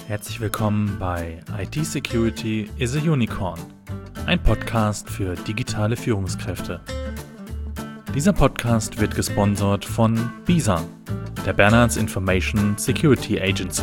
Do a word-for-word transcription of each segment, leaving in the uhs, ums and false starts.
Herzlich willkommen bei I T Security is a Unicorn, ein Podcast für digitale Führungskräfte. Dieser Podcast wird gesponsert von BISA, der Bernards Information Security Agency.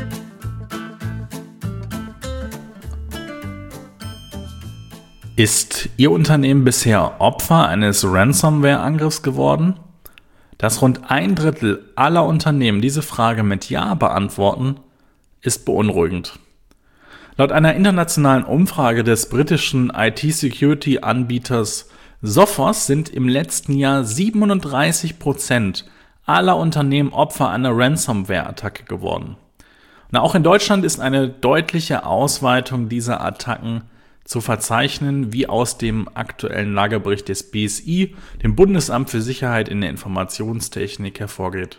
Ist Ihr Unternehmen bisher Opfer eines Ransomware-Angriffs geworden? Dass rund ein Drittel aller Unternehmen diese Frage mit Ja beantworten, ist beunruhigend. Laut einer internationalen Umfrage des britischen I T-Security-Anbieters Sophos sind im letzten Jahr siebenunddreißig Prozent aller Unternehmen Opfer einer Ransomware-Attacke geworden. Und auch in Deutschland ist eine deutliche Ausweitung dieser Attacken zu verzeichnen, wie aus dem aktuellen Lagebericht des B S I, dem Bundesamt für Sicherheit in der Informationstechnik, hervorgeht.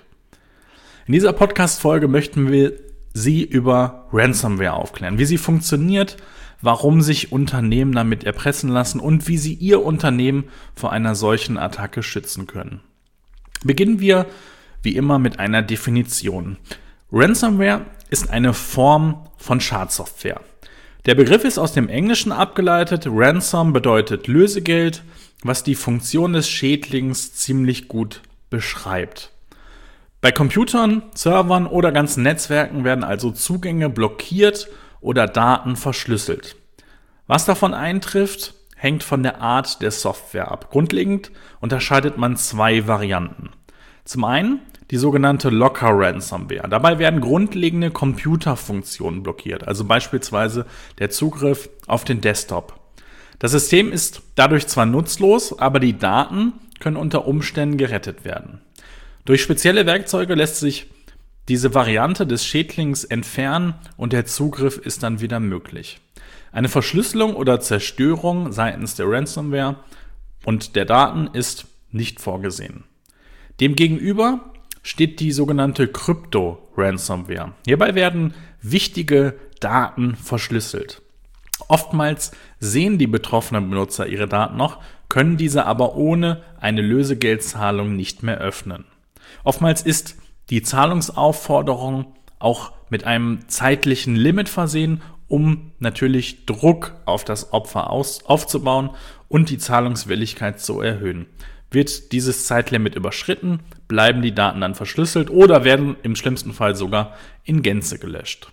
In dieser Podcast-Folge möchten wir Sie über Ransomware aufklären, wie sie funktioniert, warum sich Unternehmen damit erpressen lassen und wie sie ihr Unternehmen vor einer solchen Attacke schützen können. Beginnen wir wie immer mit einer Definition. Ransomware ist eine Form von Schadsoftware. Der Begriff ist aus dem Englischen abgeleitet. Ransom bedeutet Lösegeld, was die Funktion des Schädlings ziemlich gut beschreibt. Bei Computern, Servern oder ganzen Netzwerken werden also Zugänge blockiert oder Daten verschlüsselt. Was davon eintrifft, hängt von der Art der Software ab. Grundlegend unterscheidet man zwei Varianten. Zum einen die sogenannte Locker Ransomware. Dabei werden grundlegende Computerfunktionen blockiert, also beispielsweise der Zugriff auf den Desktop. Das System ist dadurch zwar nutzlos, aber die Daten können unter Umständen gerettet werden. Durch spezielle Werkzeuge lässt sich diese Variante des Schädlings entfernen und der Zugriff ist dann wieder möglich. Eine Verschlüsselung oder Zerstörung seitens der Ransomware und der Daten ist nicht vorgesehen. Demgegenüber steht die sogenannte Krypto-Ransomware. Hierbei werden wichtige Daten verschlüsselt. Oftmals sehen die betroffenen Benutzer ihre Daten noch, können diese aber ohne eine Lösegeldzahlung nicht mehr öffnen. Oftmals ist die Zahlungsaufforderung auch mit einem zeitlichen Limit versehen, um natürlich Druck auf das Opfer aus, aufzubauen und die Zahlungswilligkeit zu erhöhen. Wird dieses Zeitlimit überschritten, bleiben die Daten dann verschlüsselt oder werden im schlimmsten Fall sogar in Gänze gelöscht.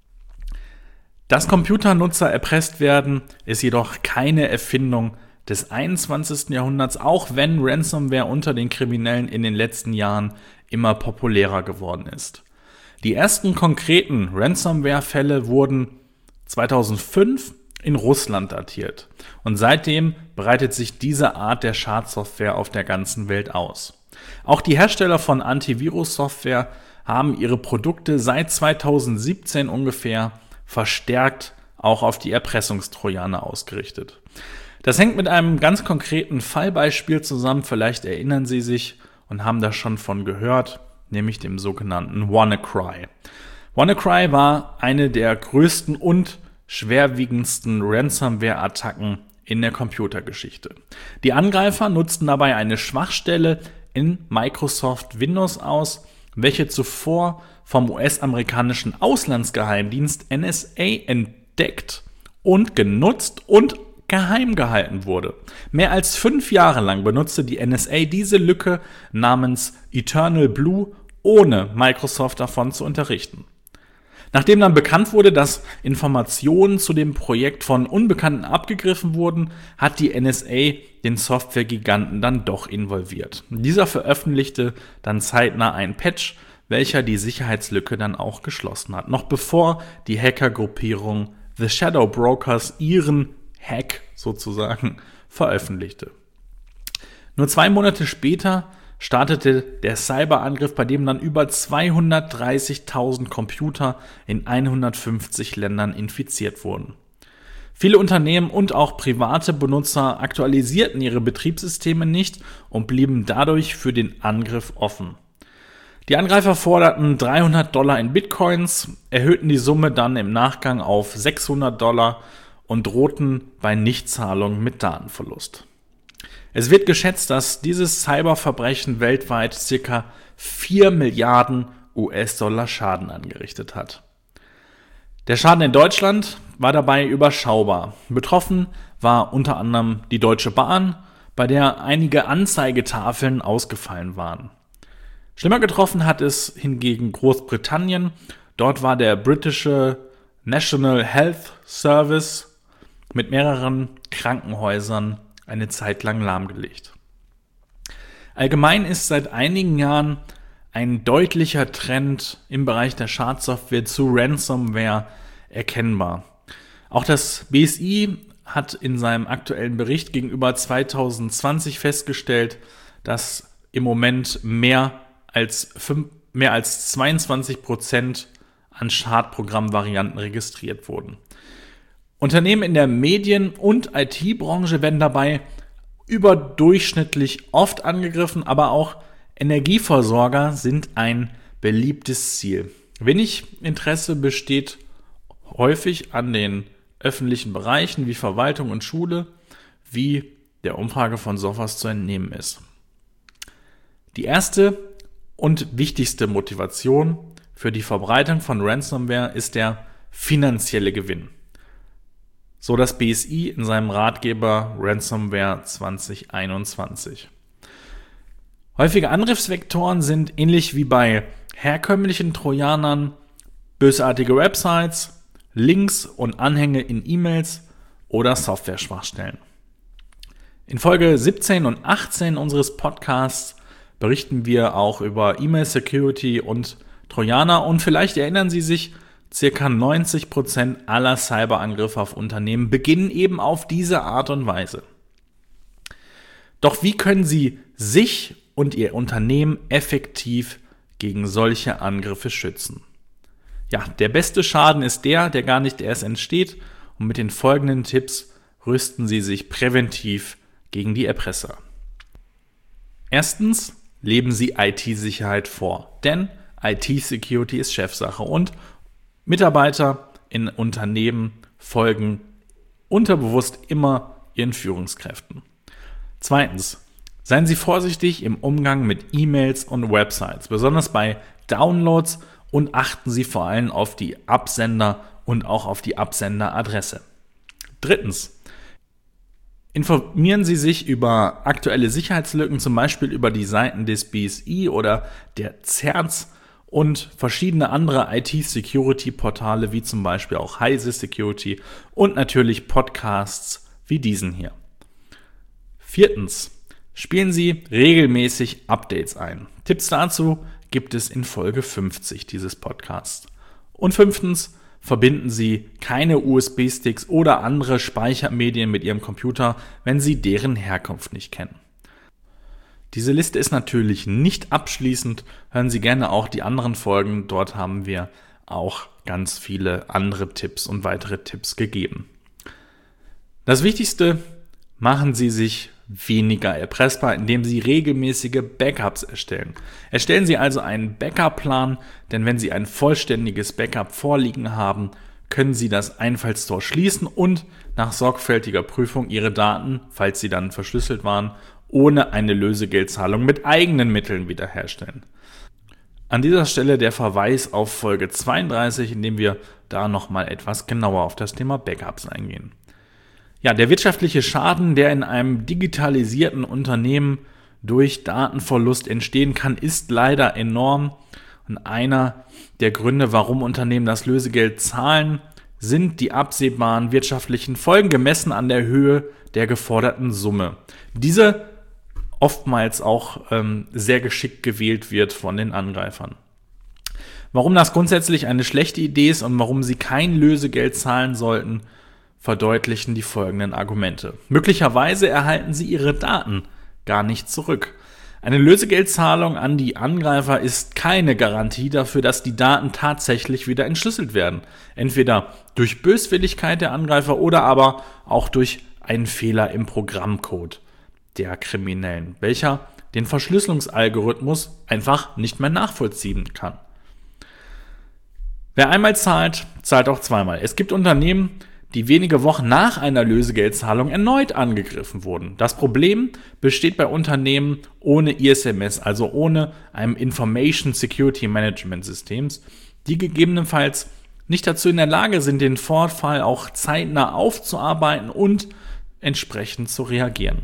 Dass Computernutzer erpresst werden, ist jedoch keine Erfindung des einundzwanzigsten Jahrhunderts, auch wenn Ransomware unter den Kriminellen in den letzten Jahren immer populärer geworden ist. Die ersten konkreten Ransomware-Fälle wurden zweitausendfünf in Russland datiert und seitdem breitet sich diese Art der Schadsoftware auf der ganzen Welt aus. Auch die Hersteller von Antivirus-Software haben ihre Produkte seit zweitausendsiebzehn ungefähr verstärkt auch auf die Erpressungstrojaner ausgerichtet. Das hängt mit einem ganz konkreten Fallbeispiel zusammen, vielleicht erinnern Sie sich und haben da schon von gehört, nämlich dem sogenannten WannaCry. WannaCry war eine der größten und schwerwiegendsten Ransomware-Attacken in der Computergeschichte. Die Angreifer nutzten dabei eine Schwachstelle in Microsoft Windows aus, welche zuvor vom U S-amerikanischen Auslandsgeheimdienst N S A entdeckt und genutzt und geheim gehalten wurde. Mehr als fünf Jahre lang benutzte die N S A diese Lücke namens Eternal Blue, ohne Microsoft davon zu unterrichten. Nachdem dann bekannt wurde, dass Informationen zu dem Projekt von Unbekannten abgegriffen wurden, hat die N S A den Softwaregiganten dann doch involviert. Dieser veröffentlichte dann zeitnah einen Patch, welcher die Sicherheitslücke dann auch geschlossen hat, noch bevor die Hackergruppierung The Shadow Brokers ihren Hack sozusagen veröffentlichte. Nur zwei Monate später startete der Cyberangriff, bei dem dann über zweihundertdreißigtausend Computer in hundertfünfzig Ländern infiziert wurden. Viele Unternehmen und auch private Benutzer aktualisierten ihre Betriebssysteme nicht und blieben dadurch für den Angriff offen. Die Angreifer forderten dreihundert Dollar in Bitcoins, erhöhten die Summe dann im Nachgang auf sechshundert Dollar und drohten bei Nichtzahlung mit Datenverlust. Es wird geschätzt, dass dieses Cyberverbrechen weltweit ca. vier Milliarden U S-Dollar Schaden angerichtet hat. Der Schaden in Deutschland war dabei überschaubar. Betroffen war unter anderem die Deutsche Bahn, bei der einige Anzeigetafeln ausgefallen waren. Schlimmer getroffen hat es hingegen Großbritannien. Dort war der britische National Health Service mit mehreren Krankenhäusern eine Zeit lang lahmgelegt. Allgemein ist seit einigen Jahren ein deutlicher Trend im Bereich der Schadsoftware zu Ransomware erkennbar. Auch das B S I hat in seinem aktuellen Bericht gegenüber zwanzig zwanzig festgestellt, dass im Moment mehr als, fünf, mehr als zweiundzwanzig Prozent an Schadprogrammvarianten registriert wurden. Unternehmen in der Medien- und I T-Branche werden dabei überdurchschnittlich oft angegriffen, aber auch Energieversorger sind ein beliebtes Ziel. Wenig Interesse besteht häufig an den öffentlichen Bereichen wie Verwaltung und Schule, wie der Umfrage von Sophos zu entnehmen ist. Die erste und wichtigste Motivation für die Verbreitung von Ransomware ist der finanzielle Gewinn. So das B S I in seinem Ratgeber Ransomware zwanzig einundzwanzig. Häufige Angriffsvektoren sind ähnlich wie bei herkömmlichen Trojanern bösartige Websites, Links und Anhänge in E-Mails oder Software-Schwachstellen. In Folge siebzehn und achtzehn unseres Podcasts berichten wir auch über E-Mail-Security und Trojaner und vielleicht erinnern Sie sich, circa neunzig Prozent aller Cyberangriffe auf Unternehmen beginnen eben auf diese Art und Weise. Doch wie können Sie sich und Ihr Unternehmen effektiv gegen solche Angriffe schützen? Ja, der beste Schaden ist der, der gar nicht erst entsteht, und mit den folgenden Tipps rüsten Sie sich präventiv gegen die Erpresser. Erstens, leben Sie I T-Sicherheit vor, denn I T-Security ist Chefsache und Mitarbeiter in Unternehmen folgen unterbewusst immer ihren Führungskräften. Zweitens, seien Sie vorsichtig im Umgang mit E-Mails und Websites, besonders bei Downloads, und achten Sie vor allem auf die Absender und auch auf die Absenderadresse. Drittens, informieren Sie sich über aktuelle Sicherheitslücken, zum Beispiel über die Seiten des B S I oder der C E R T und verschiedene andere I T-Security-Portale, wie zum Beispiel auch Heise Security und natürlich Podcasts wie diesen hier. Viertens, spielen Sie regelmäßig Updates ein. Tipps dazu gibt es in Folge fünfzig dieses Podcasts. Und fünftens, verbinden Sie keine U S B-Sticks oder andere Speichermedien mit Ihrem Computer, wenn Sie deren Herkunft nicht kennen. Diese Liste ist natürlich nicht abschließend. Hören Sie gerne auch die anderen Folgen. Dort haben wir auch ganz viele andere Tipps und weitere Tipps gegeben. Das Wichtigste, machen Sie sich weniger erpressbar, indem Sie regelmäßige Backups erstellen. Erstellen Sie also einen Backup-Plan, denn wenn Sie ein vollständiges Backup vorliegen haben, können Sie das Einfallstor schließen und nach sorgfältiger Prüfung Ihre Daten, falls sie dann verschlüsselt waren, ohne eine Lösegeldzahlung mit eigenen Mitteln wiederherstellen. An dieser Stelle der Verweis auf Folge zweiunddreißig, in dem wir da nochmal etwas genauer auf das Thema Backups eingehen. Ja, der wirtschaftliche Schaden, der in einem digitalisierten Unternehmen durch Datenverlust entstehen kann, ist leider enorm. Und einer der Gründe, warum Unternehmen das Lösegeld zahlen, sind die absehbaren wirtschaftlichen Folgen gemessen an der Höhe der geforderten Summe. Diese oftmals auch ähm, sehr geschickt gewählt wird von den Angreifern. Warum das grundsätzlich eine schlechte Idee ist und warum Sie kein Lösegeld zahlen sollten, verdeutlichen die folgenden Argumente. Möglicherweise erhalten Sie Ihre Daten gar nicht zurück. Eine Lösegeldzahlung an die Angreifer ist keine Garantie dafür, dass die Daten tatsächlich wieder entschlüsselt werden. Entweder durch Böswilligkeit der Angreifer oder aber auch durch einen Fehler im Programmcode der Kriminellen, welcher den Verschlüsselungsalgorithmus einfach nicht mehr nachvollziehen kann. Wer einmal zahlt, zahlt auch zweimal. Es gibt Unternehmen, die wenige Wochen nach einer Lösegeldzahlung erneut angegriffen wurden. Das Problem besteht bei Unternehmen ohne I S M S, also ohne einem Information Security Management Systems, die gegebenenfalls nicht dazu in der Lage sind, den Vorfall auch zeitnah aufzuarbeiten und entsprechend zu reagieren.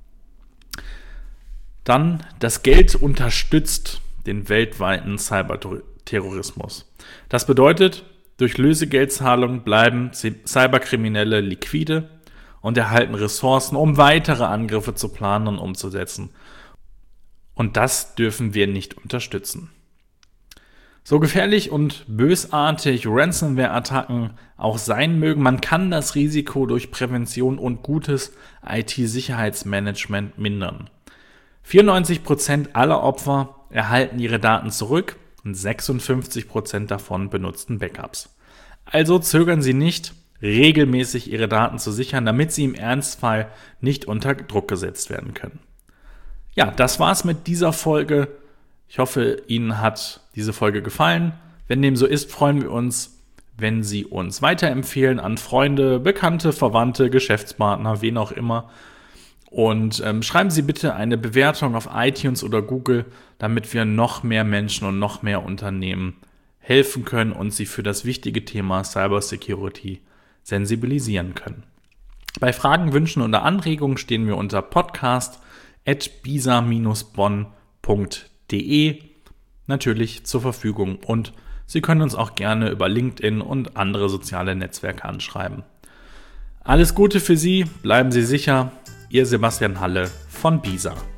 Dann, das Geld unterstützt den weltweiten Cyberterrorismus. Das bedeutet, durch Lösegeldzahlungen bleiben Cyberkriminelle liquide und erhalten Ressourcen, um weitere Angriffe zu planen und umzusetzen. Und das dürfen wir nicht unterstützen. So gefährlich und bösartig Ransomware-Attacken auch sein mögen, man kann das Risiko durch Prävention und gutes I T-Sicherheitsmanagement mindern. vierundneunzig Prozent aller Opfer erhalten ihre Daten zurück und sechsundfünfzig Prozent davon benutzten Backups. Also zögern Sie nicht, regelmäßig Ihre Daten zu sichern, damit sie im Ernstfall nicht unter Druck gesetzt werden können. Ja, das war's mit dieser Folge. Ich hoffe, Ihnen hat diese Folge gefallen. Wenn dem so ist, freuen wir uns, wenn Sie uns weiterempfehlen an Freunde, Bekannte, Verwandte, Geschäftspartner, wen auch immer. Und ähm, schreiben Sie bitte eine Bewertung auf iTunes oder Google, damit wir noch mehr Menschen und noch mehr Unternehmen helfen können und sie für das wichtige Thema Cybersecurity sensibilisieren können. Bei Fragen, Wünschen oder Anregungen stehen wir unter podcast at bisa dash bonn punkt de natürlich zur Verfügung und Sie können uns auch gerne über LinkedIn und andere soziale Netzwerke anschreiben. Alles Gute für Sie, bleiben Sie sicher, Ihr Sebastian Halle von bisa.